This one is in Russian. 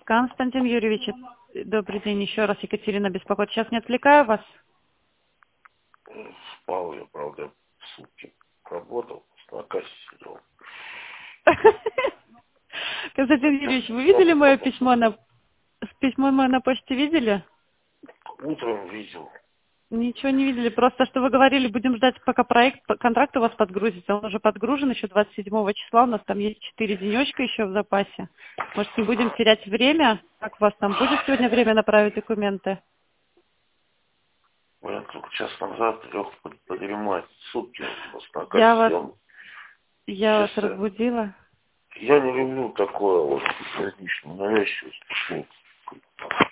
Константин Юрьевич, добрый день еще раз. Екатерина беспокоит. Сейчас не отвлекаю вас? Спал я, правда, сутки работал, на кассе сидел. Константин Юрьевич, вы видели мое письмо на почте, видели? Утром видел. Ничего не видели, просто что вы говорили, будем ждать, пока контракт у вас подгрузится. Он уже подгружен еще 27 числа, у нас там есть 4 денечка еще в запасе. Может, не будем терять время? Как у вас там будет сегодня время направить документы? Я только час назад лег подремать. Сутки просто на кассе сидел. Я вас разбудила. Я не люблю такое вот, периодично навязчивость.